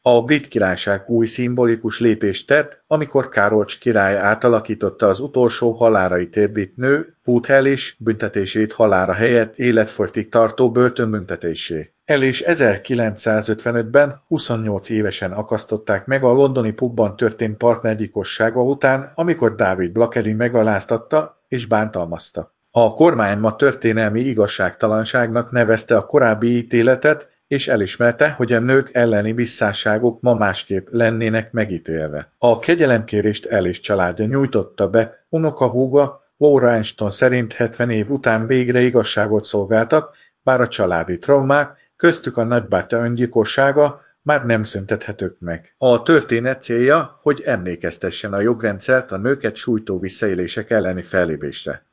A Brit Királyság új szimbolikus lépést tett, amikor Károcs király átalakította az utolsó halálra ítélt brit nő, Foothill büntetését halálra helyett életfogytig tartó börtönbüntetésé. El is 1955-ben 28 évesen akasztották meg a londoni pubban történt partnergyilkossága után, amikor David Blackley megaláztatta és bántalmazta. A kormány ma történelmi igazságtalanságnak nevezte a korábbi ítéletet, és elismerte, hogy a nők elleni visszásságok ma másképp lennének megítélve. A kegyelemkérést Ellis családja nyújtotta be, unokahúga Laura Ashton szerint 70 év után végre igazságot szolgáltak, bár a családi traumák, köztük a nagybátyja öngyilkossága már nem szüntethetők meg. A történet célja, hogy emlékeztessen a jogrendszert a nőket sújtó visszaélések elleni fellépésre.